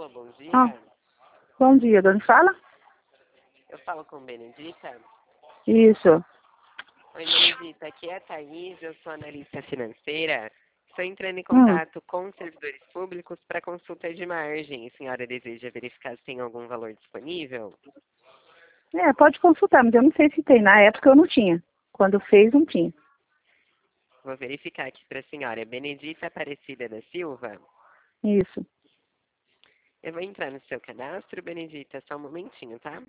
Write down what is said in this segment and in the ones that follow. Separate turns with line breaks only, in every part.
Alô, bom dia.
Ah, bom dia, de onde fala?
Eu falo com Benedita.
Isso.
Oi, Benedita, aqui é a Thaís, eu sou analista financeira. Estou entrando em
Hum.
contato com os servidores públicos para consulta de margem. A senhora deseja verificar se tem algum valor disponível?
Pode consultar, mas eu não sei se tem. Na época eu não tinha. Quando fez, não tinha.
Vou verificar aqui para a senhora. Benedita Aparecida da Silva.
Isso.
Eu vou entrar no seu cadastro, Benedita, só um momentinho, tá?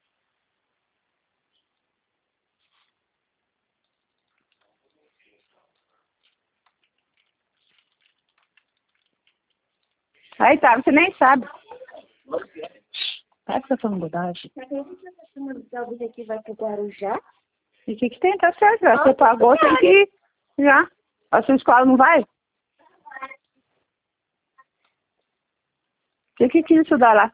Aí tá, você nem sabe. Parece que tá falando bobagem.
Aqui vai pro Guarujá.
E o que tem? Tá certo. Já. Você pagou, tem que ir. Já. A sua escola não vai? Você que quis estudar lá.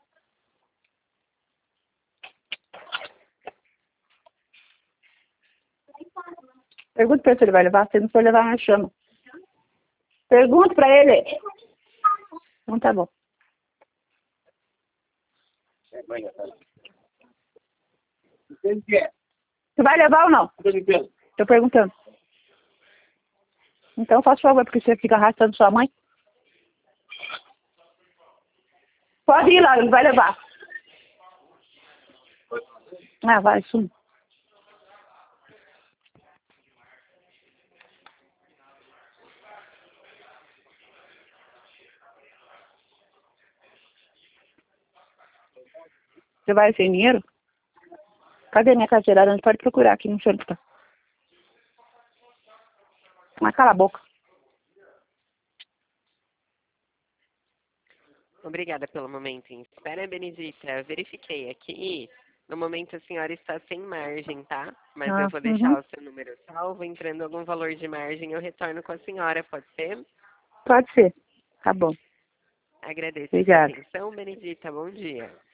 Pergunta pra ele se ele vai levar. Se ele não for levar, nós chama. Pergunta pra ele. Então tá bom. Você vai levar ou não? Tô perguntando. Então faça favor, porque você fica arrastando sua mãe. Pode ir lá, ele vai levar. Ah, vai, suma. Você vai sem dinheiro? Cadê minha carteira? A gente pode procurar aqui, não sei onde tá. Mas cala a boca.
Obrigada pelo momento em espera, Benedita. Eu verifiquei aqui. No momento a senhora está sem margem, tá? Mas eu vou deixar o seu número salvo. Entrando algum valor de margem, eu retorno com a senhora, pode ser?
Pode ser. Tá bom.
Agradeço a sua
Obrigada.
atenção, Benedita. Bom dia.